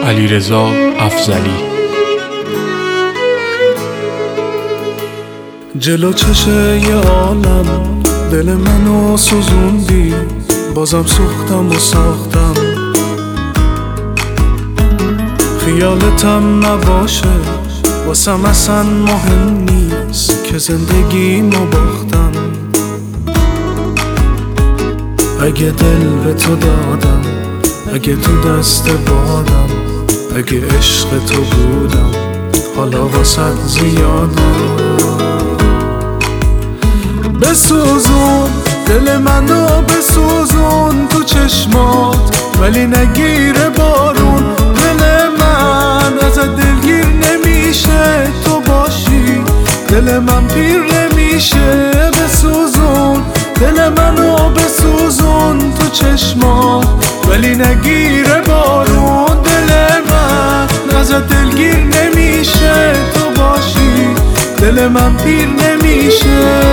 علیرضا افضلی. جلو چشه یه عالم دل منو سوزوندی، بازم سوختم و ساختم. خیالتم نباشه واسم اصلا مهم نیست که زندگیمو باختم. اگه دل به تو دادم، اگه تو دست بادم، اگه عشق تو بودم، حالا واسط زیادم. بسوزون دل منو، بسوزون تو چشمات، ولی نگیره بارون. دل من ازت دلگیر نمیشه تو باشی، دل من پیر نمیشه. بسوزون دل منو، بسوزون تو چشمات، ولی نگیره بارون. دل من ازت دلگیر نمیشه تو باشی، دل من پیر نمیشه.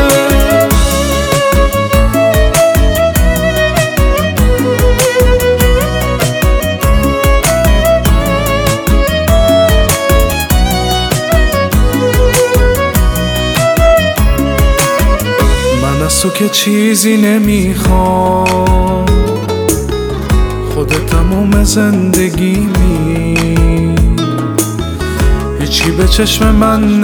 تو که چیزی نمیخوام، خودت تموم زندگیمی، هیچی به چشم من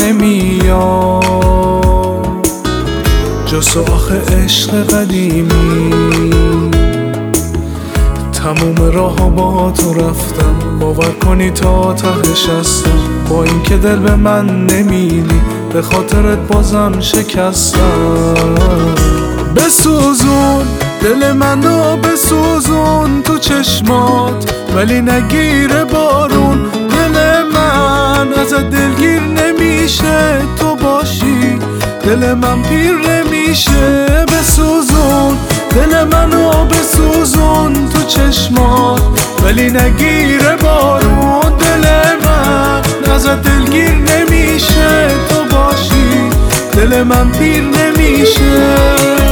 نمیاد جز آخه عشق قدیمی. تموم راه با تو رفتم، باور کنی تا تهش هستم. با این که دل به من نمیدی، به خاطرت بازم شکستم. بسوزون دل منو، بسوزون تو چشمات، ولی نگیره بارون. دل من ازت دلگیر نمیشه تو باشی، دل من پیر نمیشه. بسوزون دل منو، بسوزون تو چشمات، ولی نگیره بارون. دل من ازت دلگیر نمیشه تو باشی، دل من پیر نمیشه.